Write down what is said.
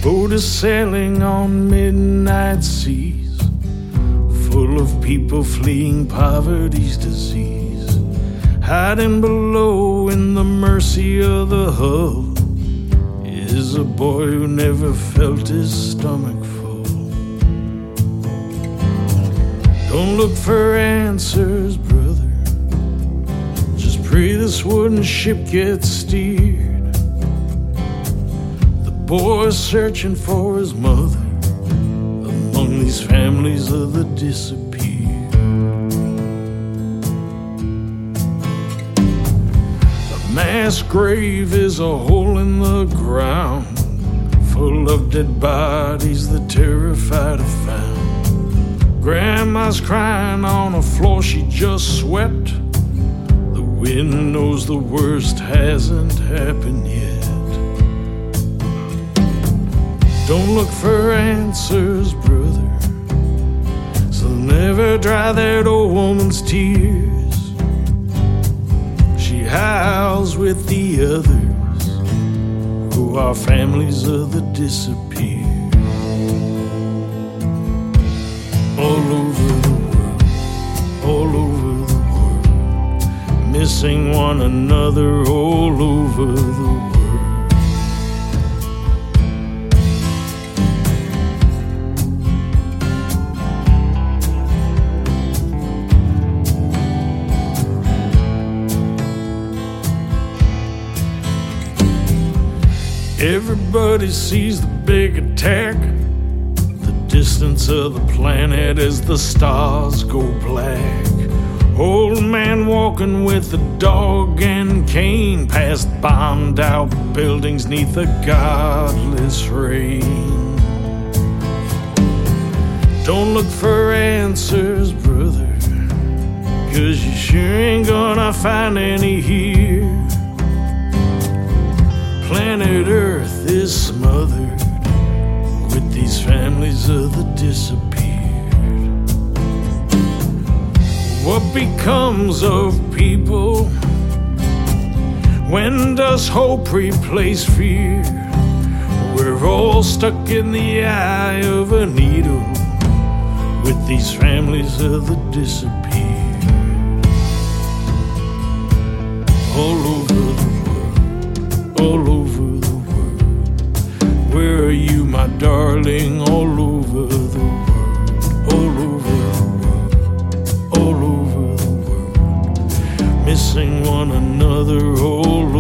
boat is sailing on midnight seas, full of people fleeing poverty's disease. Hiding below in the mercy of the hull is a boy who never felt his stomach full. Don't look for answers, brother. Just pray this wooden ship gets steered. The boy's searching for his mother among these families of the disappeared. Mass grave is a hole in the ground, full of dead bodies the terrified have found. Grandma's crying on a floor she just swept. The wind knows the worst hasn't happened yet. Don't look for answers, brother, so never dry that old woman's tears. Howls with the others who are families of the disappeared. All over the world, all over the world, missing one another all over the world. Everybody sees the big attack, the distance of the planet as the stars go black. Old man walking with a dog and cane past bombed out buildings neath a godless rain. Don't look for answers, brother, 'cause you sure ain't gonna find any here. Planet Earth is smothered with these families of the disappeared. What becomes of people? When does hope replace fear? We're all stuck in the eye of a needle with these families of the disappeared. All over the world, all over the world. Where are you, my darling? All over the world, all over the world, all over the world. Missing one another all